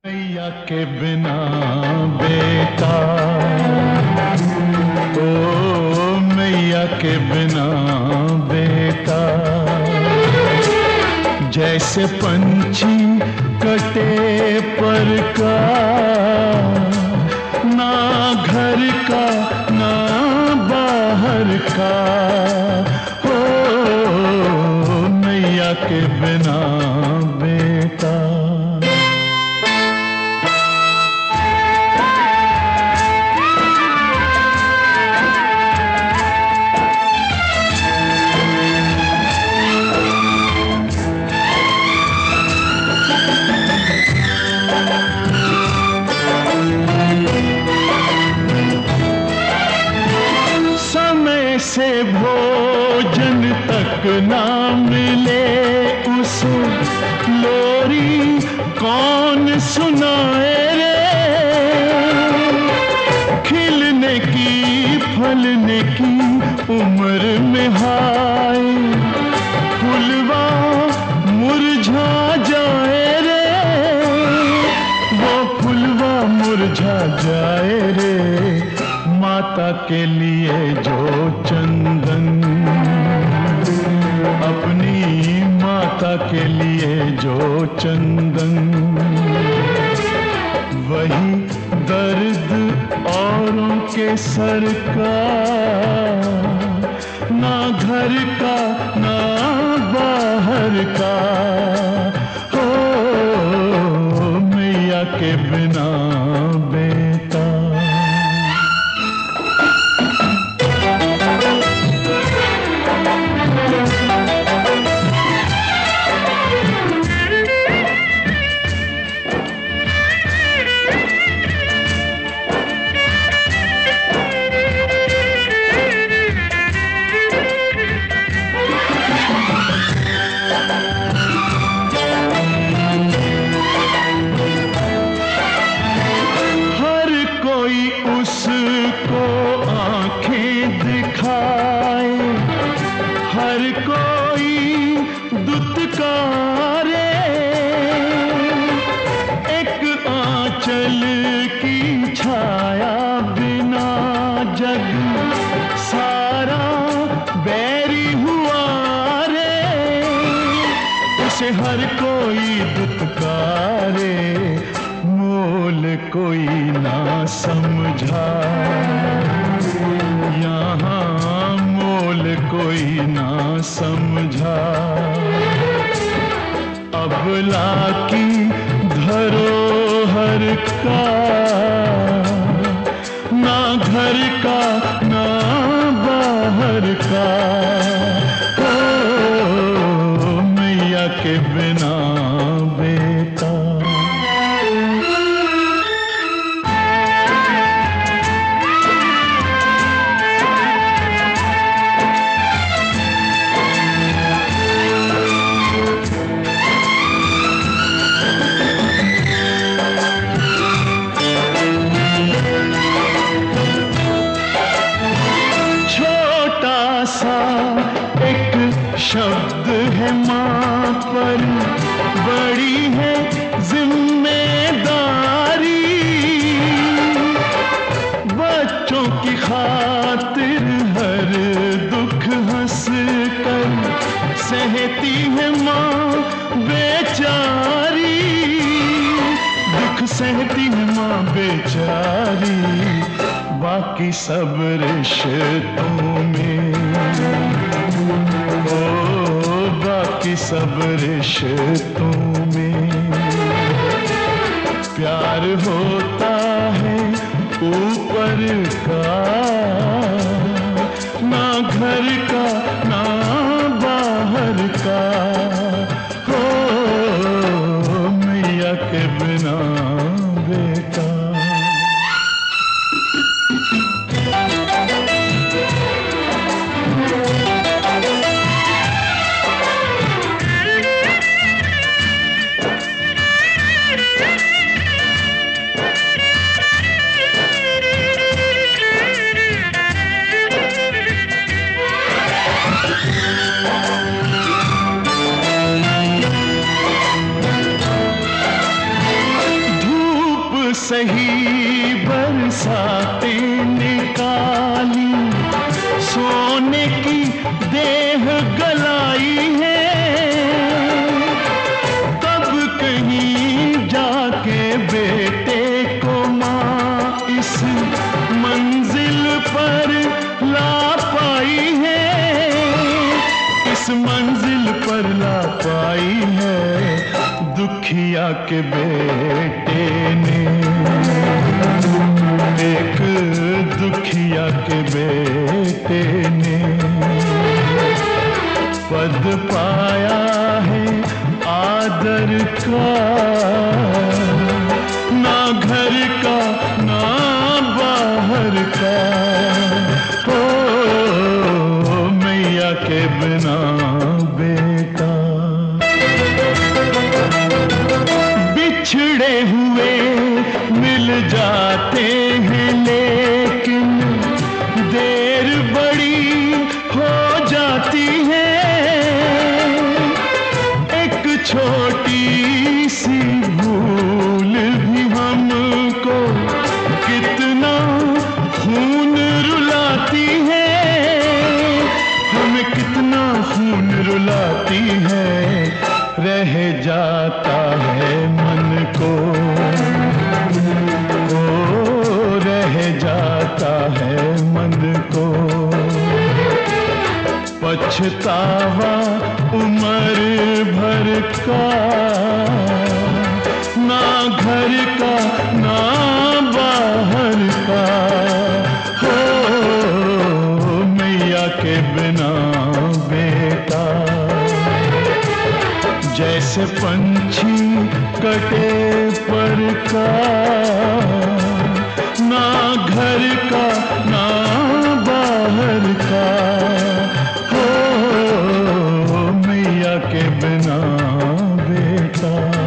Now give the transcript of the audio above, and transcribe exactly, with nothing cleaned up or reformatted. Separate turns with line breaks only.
मैया के बिना बेटा, ओ मैया के बिना बेटा, जैसे पंछी कटे पर का, ना घर का ना बाहर का, हो मैया के बिना बेटा। से भोजन तक ना मिले उसे लोरी कौन सुनाए रे, खिलने की फलने की उम्र में हाय, फुलवा मुरझा जाए रे, वो फुलवा मुरझा जाए रे, माता के लिए जो चंदन, अपनी माता के लिए जो चंदन, वही दर्द औरों के सर का, ना घर का ना बाहर का, हो मैया के बिना बेटा। उसको आंखें दिखाए, हर कोई दुत्कारे, एक आंचल की छाया बिना जग सारा बैरी हुआ रे, उसे हर कोई दुत्कारे, मोल कोई ना समझा, यहाँ मोल कोई ना समझा, अबला की धरोहर का, ना घर का ना बाहर का, ओ मैया के बिना बेटा। एक शब्द है माँ पर, बड़ी है जिम्मेदारी, बच्चों की खातिर हर दुख हंस कर सहती है माँ बेचारी, दुख सहती है माँ बेचारी, बाकी सब रिश्तों में, ओ बाकी सब रिश्तों में, प्यार होता है ऊपर का, ना घर का ना बाहर का, हो मैया के बिना बेटा। सही बरसातें निकाली, सोने की देह गलाई है, कब कहीं जाके बेटे को माँ इस मंजिल पर ला पाई है, इस मंजिल पर ला पाई है दुखिया के बेटे ने, एक दुखिया के बेटे ने पद पाया है आदर का, ना घर का ना बाहर का, ओ मैया के बिना बेटा। बिछड़े हुए मिल जाते हैं लेकिन देर बड़ी हो जाती है, एक छोटी सी भूल भी हमको कितना खून रुलाती है, हमें कितना खून रुलाती है, रह जाता है मन को, ओ रह जाता है मन को, पछतावा उम्र भर का, ना घर का ना बाहर का, हो मैया के बिना बेटा। जैसे पंछी कटे पर का, ना घर का ना बाहर का, हो मैया के बिना बेटा।